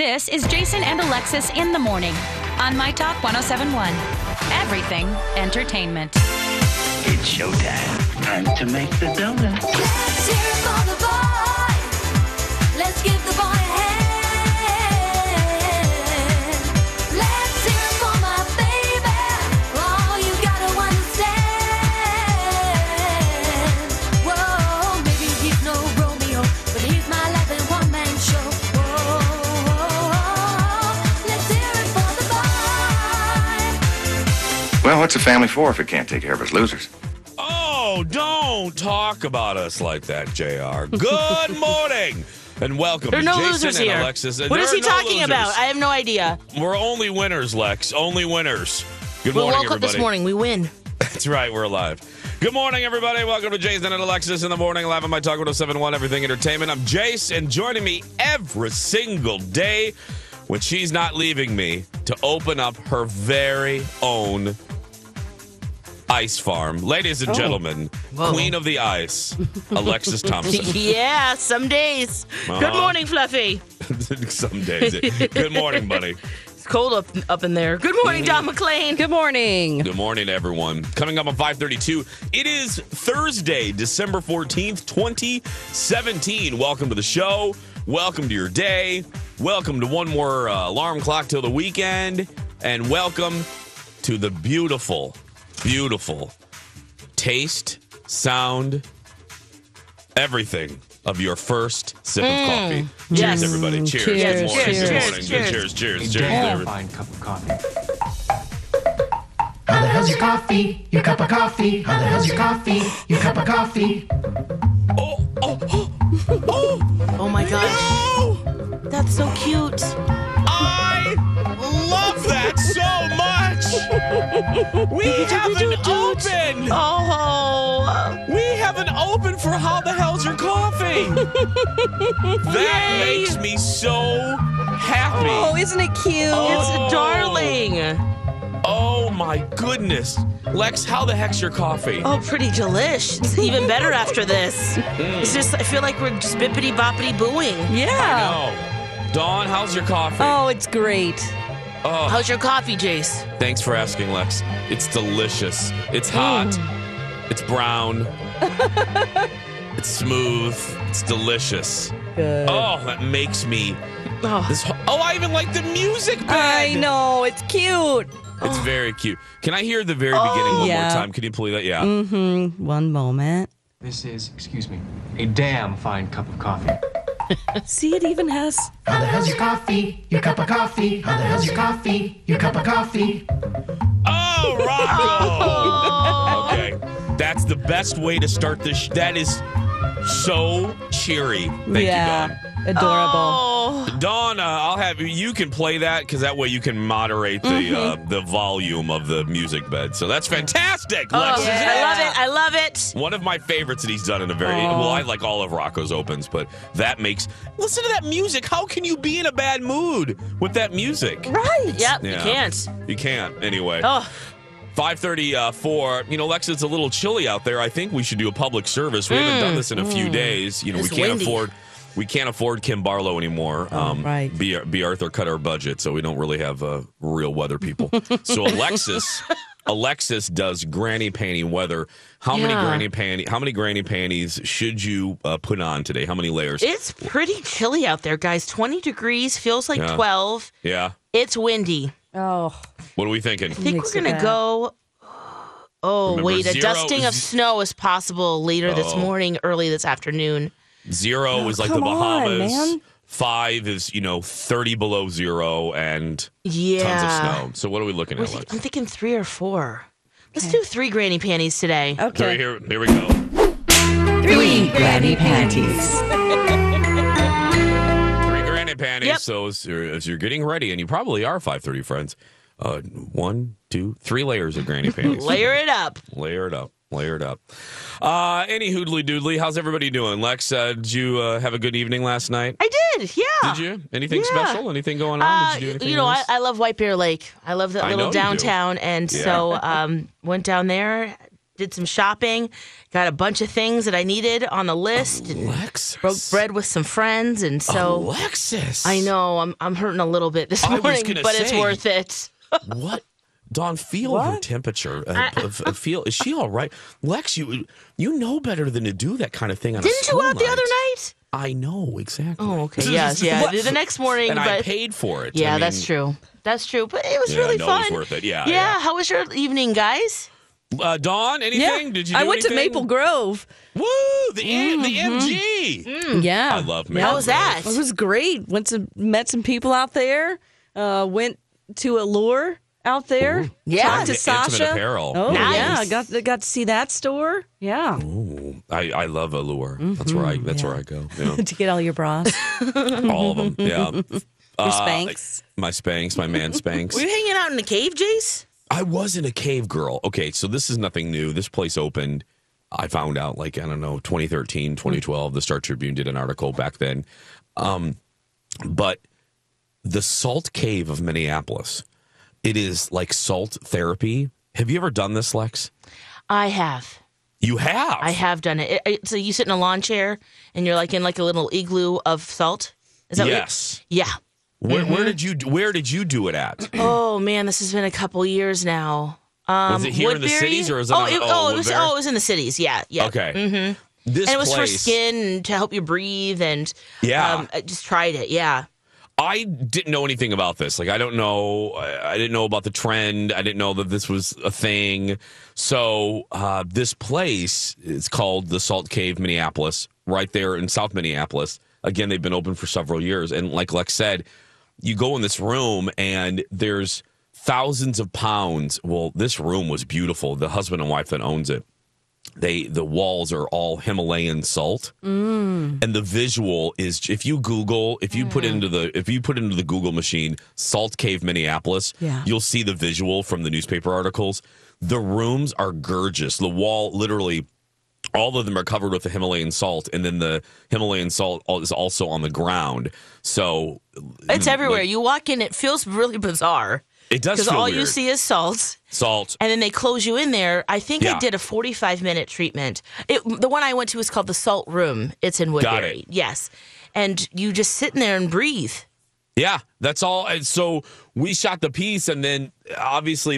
This is Jason and Alexis in the morning on My Talk 1071. Everything entertainment. It's showtime. Time to make the donuts. Let's hear it for the boy. Let's give the boy a hand. Let's hear it for my baby. Oh, you gotta understand. Whoa, maybe he's no Romeo, but he's my life and one-man show. Whoa, let's hear it for the boy. Well, what's a family for if it can't take care of its losers? Oh, don't talk about us like that, JR. Good morning and welcome There are to no Jason losers and here. Alexis. What is he talking about? I have no idea. We're only winners, Lex. Only winners. Good We morning, woke up everybody. this morning. We win. That's right. We're alive. Good morning, everybody. Welcome to Jason and Alexis in the morning, live on My Talk 1071, Everything Entertainment. I'm Jace, and joining me every single day when she's not leaving me to open up her very own ice farm. Ladies and gentlemen, Queen of the Ice, Alexis Thompson. Yeah, some days. Good morning, Fluffy. Some days. Good morning, buddy. It's cold up in there. Good morning, Don McClain. Good morning. Good morning, everyone. Coming up on 532, it is Thursday, December 14th, 2017. Welcome to the show. Welcome to your day. Welcome to one more alarm clock till the weekend. And welcome to the beautiful taste, sound, everything of your first sip of coffee. Yes. Cheers, everybody. Cheers. Cheers. Good morning. Cheers. Good morning. Cheers. Cheers. Cheers. A damn fine cup of coffee. How the hell's your coffee? Your cup of coffee? How the hell's your coffee? Your cup of coffee? Oh my gosh. Oh, That's so cute. I love that so much. We have an open. Oh. We have an open for How the Hell's Your Coffee. That makes me so happy. Oh, isn't it cute? It's darling. Oh my goodness. Lex, how the heck's your coffee? Oh, pretty delish. It's even better after this. It's just, I feel like we're just bippity boppity booing. Yeah. Oh. Dawn, how's your coffee? Oh, it's great. Oh, How's your coffee, Jace? thanks for asking, Lex. It's delicious. It's hot. It's brown. It's smooth. It's delicious. Good. Oh, that makes me. Oh, I even like the music bed. I know. It's cute. It's very cute. Can I hear the very beginning one Yeah. more time? Can you play that? Yeah. One moment. This is, excuse me, a damn fine cup of coffee. See, it even has. How the hell's your coffee? Your cup of coffee? How the hell's your coffee? Your cup of coffee? Oh, Rocco! Okay. That's the best way to start this. That is so cheery. Thank you, Dawn. Adorable. Dawn, I'll have you can play that because that way you can moderate the volume of the music bed. So that's fantastic, Lex. Isn't it? I love it. One of my favorites that he's done in a very well. I like all of Rocco's opens, but that makes listen to that music. How can you be in a bad mood with that music? Right. Yep, you Yeah. can't. You can't anyway. Oh, 5:34. Lex, it's a little chilly out there. I think we should do a public service. We haven't done this in a few days. We It's can't windy. We can't afford Kim Barlow anymore. right. B. Arthur cut our budget, so we don't really have real weather people. So Alexis does granny panty weather. How many granny panties should you put on today? How many layers? it's pretty chilly out there, guys. 20 degrees, feels like 12. Yeah. It's windy. Oh. What are we thinking? I think Makes we're it going to bad. go. Oh, Remember, wait, a zero dusting of is- snow is possible later this morning, early this afternoon. 0 is like the come on, Bahamas. man. 5 is 30 below 0 and Yeah. tons of snow. So what are we looking at, Lex? I'm thinking 3 or 4. Let's do 3 granny panties today. Okay. Here we go. 3 granny panties. 3 granny panties. Yep. So as you're getting ready, and you probably are 5:30 friends, 1, 2, 3 layers of granny panties. Layer it up. Layer it up. Any hoodly doodly, how's everybody doing? Lex, did you have a good evening last night? I did, yeah. Did you? Anything Yeah. special? Anything going on? Did you do anything nice? I love White Bear Lake. I love that I know little you do. downtown, and Yeah. so went down there, did some shopping, got a bunch of things that I needed on the list, and Alexis. broke bread with some friends, and so Alexis. I know I'm hurting a little bit this I was morning, gonna but it's say- worth it. What? Dawn, feel her temperature. Feel, is she all right? Lex, you know better than to do that kind of thing on a Didn't you school go out the night. other night? I know, exactly. Oh, okay. Yes, yeah. What? The next morning, And but I paid for it. yeah, I mean, that's true. That's true. But it was Yeah, really no, fun. it was worth it. Yeah, Yeah. yeah. How was your evening, guys? Dawn, anything? Did you do I went to anything? Maple Grove. Woo! The MG. Yeah. I love Maple How was Grove. that? It was great. Met some people out there. Went to Allure out there. Yeah. Talked to Intimate Sasha. apparel. Oh Nice. yeah, I got to see that store. Yeah, I love Allure. That's where I go. Yeah. to get all your bras, All of them. Yeah. your Spanx. My Spanx, my man Spanx. Were you hanging out in the cave, Jace? I wasn't a cave girl. Okay, so this is nothing new. This place opened, I found out, 2013, 2012. The Star Tribune did an article back then. But the Salt Cave of Minneapolis, it is like salt therapy. Have you ever done this, Lex? I have. You have? I have done it. So you sit in a lawn chair and you're like in like a little igloo of salt. Is that Yes. What yeah. Where did you do it at? Oh man, this has been a couple years now. Was it here in the Woodbury? cities or is it Oh, on- it was. Woodbury? Oh, it was in the cities. Yeah, yeah. Okay. Mm-hmm. This And it was for place, skin and to help you breathe, and Yeah. I just tried it. Yeah. I didn't know anything about this. I don't know. I didn't know about the trend. I didn't know that this was a thing. So this place is called the Salt Cave Minneapolis, right there in South Minneapolis. Again, they've been open for several years. And like Lex said, you go in this room and there's thousands of pounds. Well, this room was beautiful. The husband and wife that owns it, the walls are all Himalayan salt, and the visual is if you put it into the Google machine Salt Cave Minneapolis, Yeah. you'll see the visual from the newspaper articles. The rooms are gorgeous. The wall, literally, all of them are covered with the Himalayan salt, and then the Himalayan salt is also on the ground. So It's everywhere. You walk in, it feels really bizarre. It does Because feel all weird. you see is salt. Salt. And then they close you in there. I think Yeah. I did a 45-minute treatment. The one I went to was called the Salt Room. It's in Got Woodbury. it. Yes. And you just sit in there and breathe. Yeah, that's all. And so we shot the piece, and then obviously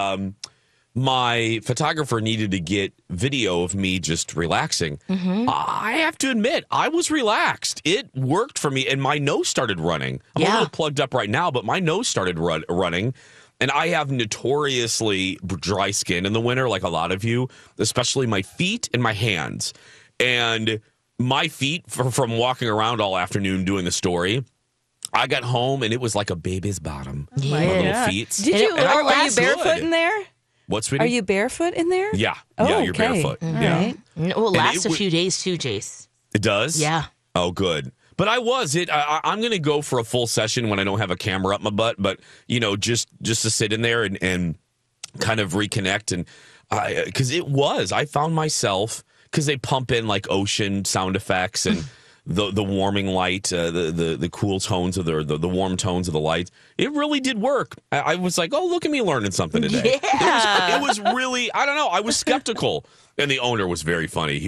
my photographer needed to get video of me just relaxing. I have to admit, I was relaxed. It worked for me, and my nose started running. I'm a Yeah. little plugged up right now, but my nose started running. And I have notoriously dry skin in the winter, like a lot of you, especially my feet and my hands. And my feet, from walking around all afternoon doing the story, I got home and it was like a baby's bottom. My little feet. Did you? And it Are you lasts barefoot good. in there? What, sweetie? Are you barefoot in there? Yeah. Oh, Yeah, you're okay. barefoot. All Yeah. right. And it will last a would- few days too, Jace. It does? Yeah. Oh, good. But I'm going to go for a full session when I don't have a camera up my butt, but, just to sit in there and kind of reconnect. And because I found myself, because they pump in like ocean sound effects and the warming light, the cool tones of the warm tones of the light. It really did work. I was like, oh, look at me learning something today. Yeah. It was really, I don't know. I was skeptical. And the owner was very funny.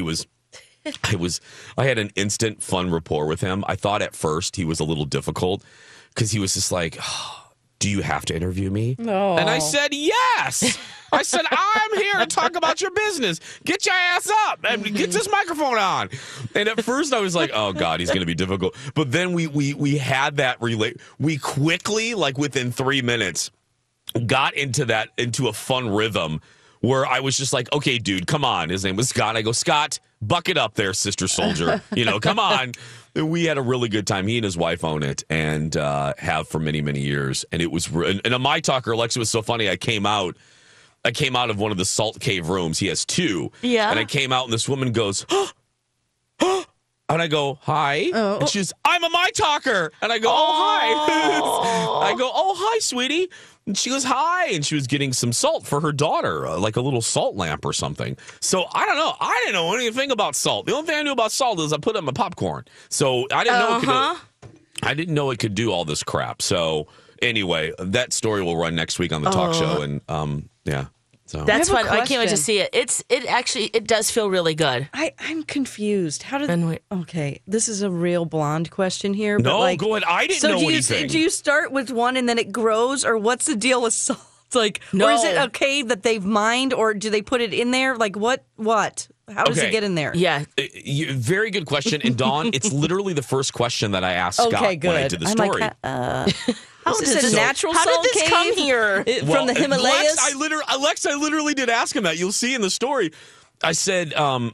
I had an instant fun rapport with him. I thought at first he was a little difficult because he was just like, oh, do you have to interview me? No. And I said, yes. I said, I'm here to talk about your business. Get your ass up and get this microphone on. And at first I was like, oh God, he's going to be difficult. But then we had that we quickly, like within 3 minutes, got into a fun rhythm where I was just like, okay, dude, come on. His name was Scott. I go, Scott, buck it up there, sister soldier. Come on. And we had a really good time. He and his wife own it and have for many, many years. And it was, and a My Talker, Alexa, was so funny. I came out of one of the Salt Cave rooms. He has two. Yeah. And I came out and this woman goes, and I go, hi. And she goes, I'm a My Talker. And I go, oh, hi. I go, oh, hi, sweetie. And she goes, hi. And she was getting some salt for her daughter, like a little salt lamp or something. So I don't know. I didn't know anything about salt. The only thing I knew about salt is I put it in my popcorn. So I didn't know it could do all this crap. So anyway, that story will run next week on the talk show. And yeah. So That's I have fun. a I can't wait to question. see it. It does feel really good. I'm confused. How did? And Okay, this is a real blonde question here. But no, like, go ahead. I didn't so know do anything. do you start with one and then it grows, or what's the deal with salt? Like, No. or is it a cave that they've mined, or do they put it in there? Like, what? How does Okay. it get in there? Yeah. Very good question. And Dawn, it's literally the first question that I asked Okay, Scott good. when I did the I'm story. like, How is did this a natural How salt did this cave? come here? From the Himalayas? Lex, I literally did ask him that. You'll see in the story. I said,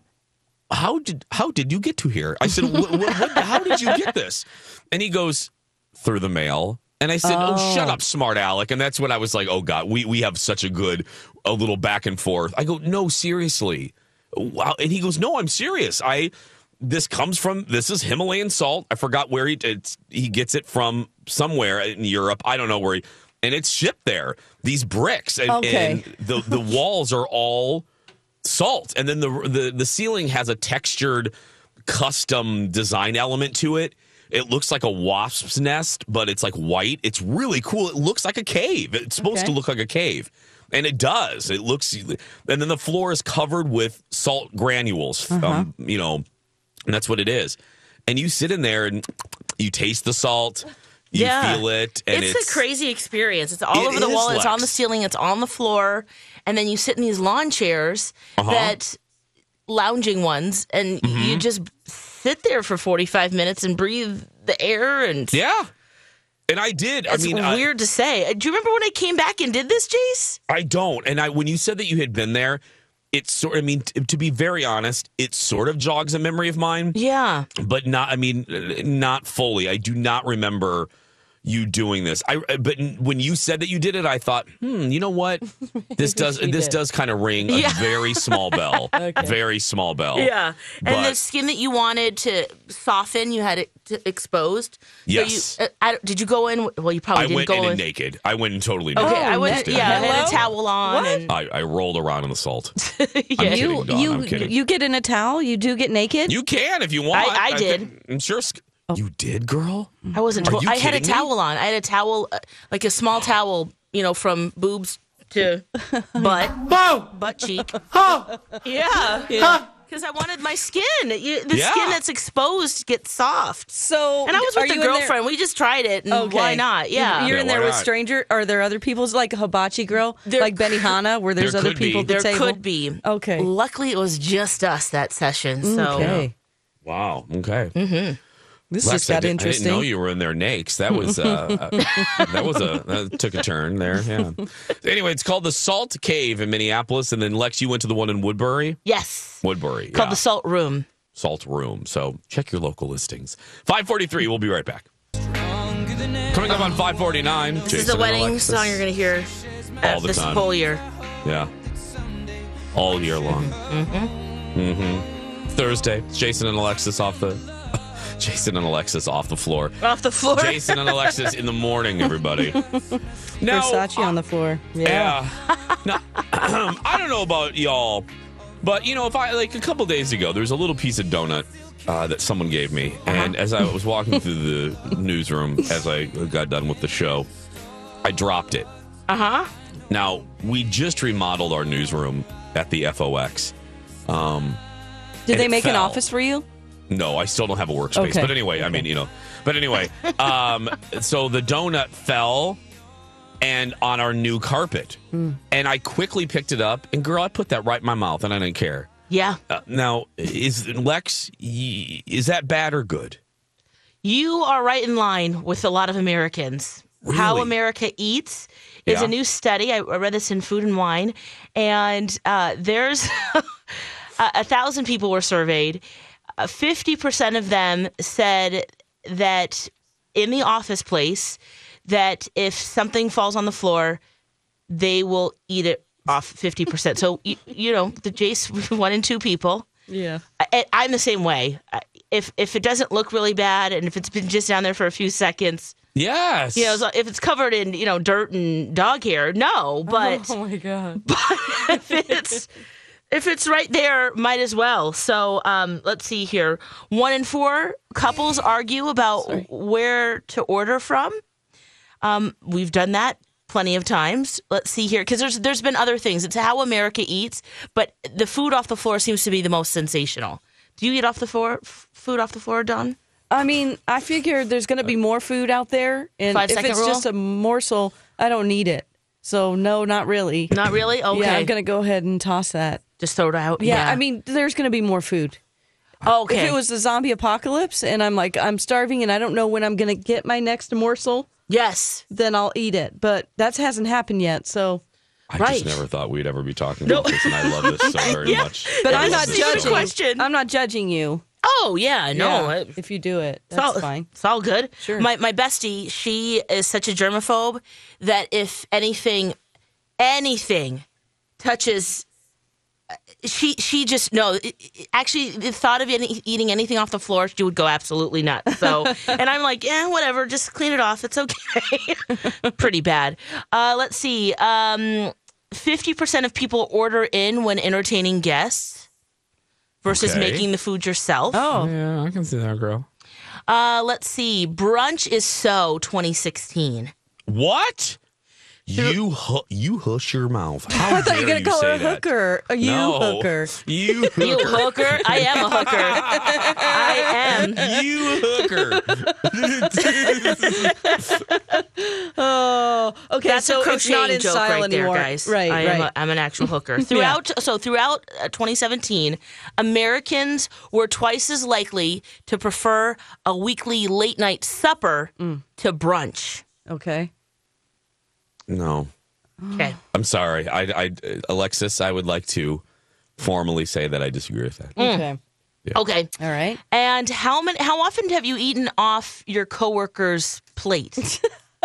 how did you get to here? I said, how did you get this? And he goes, through the mail. And I said, oh, shut up, smart Alec. And that's when I was like, oh, God, we have such a little back and forth. I go, no, seriously. Wow. And he goes, no, I'm serious. This is Himalayan salt. I forgot where he gets it from, somewhere in Europe. I don't know where and it's shipped there. These bricks and the walls are all salt. And then the ceiling has a textured custom design element to it. It looks like a wasp's nest, but it's like white. It's really cool. It looks like a cave. It's supposed to look like a cave. And it does. It looks, and then the floor is covered with salt granules, and that's what it is. And you sit in there and you taste the salt, you feel it. And it's a crazy experience. It's all over the wall. It's on the ceiling. It's on the floor. And then you sit in these lawn chairs, that lounging ones, and you just sit there for 45 minutes and breathe the air. And and I did. It's weird to say. Do you remember when I came back and did this, Jace? I don't. And when you said that you had been there, it's sort. I mean, to be very honest, it sort of jogs a memory of mine. Yeah, but not. I mean, not fully. I do not remember you doing this. But when you said that you did it, I thought, you know what? This does kind of ring a very small bell. Very small bell. Yeah. And the skin that you wanted to soften, you had it exposed. Yes. So did you go in? Well, you probably didn't go in. I went in naked. I went in totally naked. Okay, I went. I had a towel on. What? And I rolled around in the salt. yeah. I'm kidding, Dawn, I'm kidding. You get in a towel? You do get naked? You can if you want. I did. I'm sure. You did, girl? I wasn't. Are you I had a kidding me? towel on. I had a towel, like a small towel, from boobs to butt cheek. Yeah. Because I wanted my skin. The skin that's exposed gets soft. So, and I was with a girlfriend. We just tried it, and why not? Yeah. You're in there with strangers. Are there other people? Like a hibachi grill? Like Benihana, where there's other people at the table? There could be. Okay. Luckily, it was just us that session. So. Okay. Wow. Okay. Mm-hmm. This Lex, just got interesting. I didn't know you were in there nakes. That was that took a turn there. Yeah. Anyway, it's called the Salt Cave in Minneapolis, and then Lex, you went to the one in Woodbury. Yes. Woodbury. Called the Salt Room. Salt Room. So check your local listings. 5:43. We'll be right back. Coming up on 5:49. This is the wedding song you're going to hear all the this time. whole year. Yeah. All year long. Thursday. It's Jason and Alexis off the floor. Off the floor. Jason and Alexis in the morning, everybody. Now, Versace on the floor. Yeah. Now, I don't know about y'all, but if I a couple days ago, there was a little piece of donut that someone gave me, and as I was walking through the newsroom, as I got done with the show, I dropped it. Now we just remodeled our newsroom at the FOX. Did they make an office for you? No, I still don't have a workspace. Okay. But anyway, I mean, so the donut fell and on our new carpet. And I quickly picked it up, and girl, I put that right in my mouth, and I didn't care. Yeah. Now, is that bad or good? You are right in line with a lot of Americans. Really? How America eats is a new study. I read this in Food and Wine, and there's 1,000 people were surveyed. 50% of them said that in the office place, that if something falls on the floor, they will eat it off 50%. So, the Jace, 1 in 2 people. Yeah. I'm the same way. If it doesn't look really bad, and if it's been just down there for a few seconds. Yes. So if it's covered in, dirt and dog hair, no. But, oh my God. But if it's right there, might as well. So let's see here. 1 in 4 couples argue about where to order from. We've done that plenty of times. Let's see here, because there's been other things. It's how America eats, but the food off the floor seems to be the most sensational. Do you eat off the floor? Food off the floor, Dawn? I mean, I figure there's going to be more food out there, and if it's rule? just a morsel, I don't need it. So no, not really. Not really? Okay. Yeah, I'm going to go ahead and toss that. Just throw it out? Yeah, I mean, there's going to be more food. Okay. If it was the zombie apocalypse and I'm starving and I don't know when I'm going to get my next morsel, yes, then I'll eat it. But that hasn't happened yet, so. I just never thought we'd ever be talking about this, and I love this so very much. But I I'm love not this so judging. much. I'm not judging you. Oh, yeah, no. Yeah, if you do it, that's fine. It's all good. Sure. My bestie, she is such a germaphobe that if anything touches, she just, no. Actually, the thought of eating anything off the floor, she would go absolutely nuts. So, and I'm like, whatever, just clean it off. It's okay. Pretty bad. Let's see. 50% of people order in when entertaining guests versus making the food yourself. Oh. Yeah, I can see that, girl. Let's see. Brunch is so 2016. What? You hush your mouth. How I thought you were dare going to call her a say that? hooker. No. Hooker. You hooker. You hooker? I am a hooker. I am. You hooker. Oh, okay. That's so a it's not crocheting in joke style right there, anymore. guys. Right, right. I'm an actual hooker. Throughout 2017, Americans were twice as likely to prefer a weekly late night supper to brunch. Okay. No. Okay. I'm sorry. I Alexis, I would like to formally say that I disagree with that. Okay. Yeah. Okay. All right. And how often have you eaten off your coworker's plate?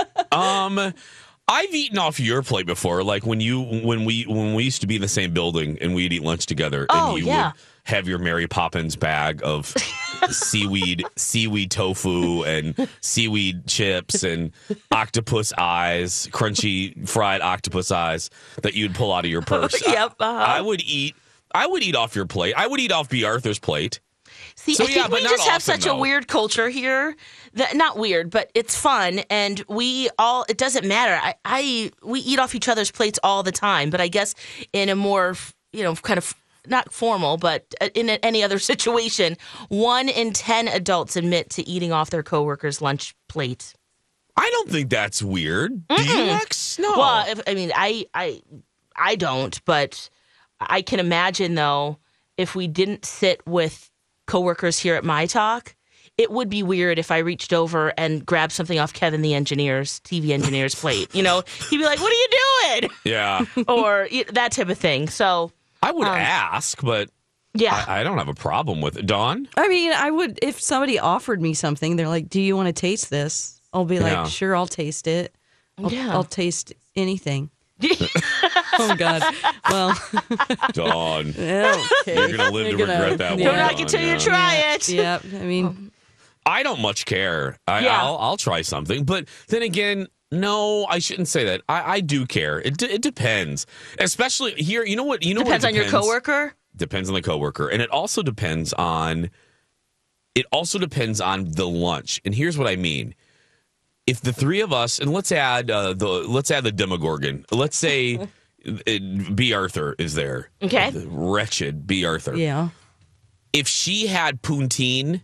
I've eaten off your plate before, like when we used to be in the same building and we'd eat lunch together, and you would have your Mary Poppins bag of seaweed tofu and seaweed chips and octopus eyes, crunchy fried octopus eyes that you'd pull out of your purse. Yep. I would eat off your plate. I would eat off B. Arthur's plate. See, So, I think yeah, but we not just have often, such a though. weird culture here. That not weird, but it's fun, and it doesn't matter. We eat off each other's plates all the time, but I guess in a more, kind of not formal, but in any other situation, 1 in 10 adults admit to eating off their coworker's lunch plate. I don't think that's weird. Do you, Lex? No. Well, I don't, but I can imagine though if we didn't sit with coworkers here at My Talk, it would be weird if I reached over and grabbed something off Kevin the TV engineer's plate. He'd be like, "What are you doing?" Yeah. Or that type of thing. So I would ask, but yeah, I don't have a problem with it. Dawn? I mean, I would, if somebody offered me something, they're like, "Do you want to taste this?" I'll be like, Yeah. "Sure, I'll taste it. I'll taste anything." Oh God! Well, Dawn. okay. You're going to live to regret that don't one. knock Dawn, it till yeah. you try it. Yeah, I mean, I don't much care. I'll try something. But then again, no, I shouldn't say that. I do care. It depends. Especially here, you know what? Depends on your coworker? Depends on the coworker. And it also depends on the lunch. And here's what I mean. If the three of us, and let's add the Demogorgon. Let's say B. Arthur is there. Okay. The wretched B. Arthur. yeah. If she had poutine,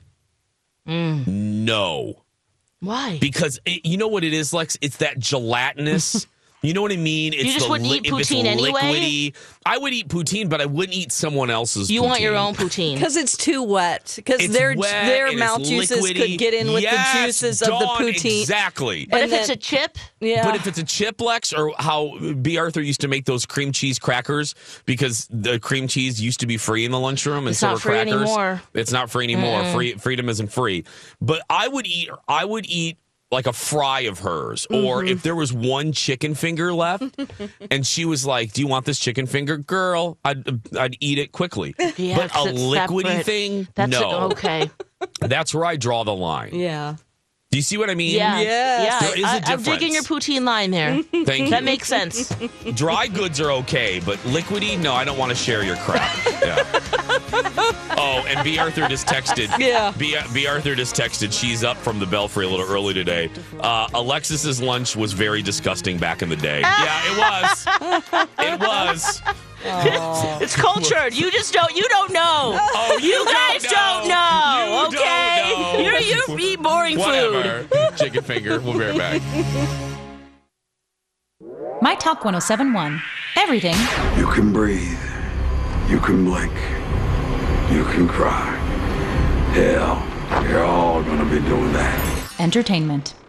no. Why? Because you know what it is, Lex? It's that gelatinous. You know what I mean? It's just wouldn't eat if it's poutine anyway? liquidy. I would eat poutine, but I wouldn't eat someone else's. You poutine. want your own poutine. Because it's too wet. Because It's their wet and mouth it's juices liquidy. could get in with Yes, the juices of the Dawn, poutine. Exactly. But And if it's then- a chip, Yeah. But if it's a chip, Lex, or how B. Arthur used to make those cream cheese crackers because the cream cheese used to be free in the lunchroom, and It's so not were free crackers. anymore. It's not free anymore. Freedom isn't free. But I would eat like a fry of hers, or if there was one chicken finger left, and she was like, "Do you want this chicken finger, girl?" I'd eat it quickly. Yeah, but a 'cause it's liquidy separate. thing, that's no. okay. That's where I draw the line. Yeah. Do you see what I mean? Yeah. Yes. There is a I'm difference. digging your poutine line there. Thank you. That makes sense. Dry goods are okay, but liquidy, no, I don't want to share your crap. Yeah. Oh, and B. Arthur just texted. Yeah. B. Arthur just texted. She's up from the Belfry a little early today. Alexis's lunch was very disgusting back in the day. Yeah, it was. It was. It's cultured. You don't know. Oh, You guys don't know. You Okay? don't know. You eat boring Whatever. food. Chicken finger. We'll be right back. My Talk 1071. Everything You can breathe. You can blink. You can cry. Hell, you're all gonna be doing that. entertainment.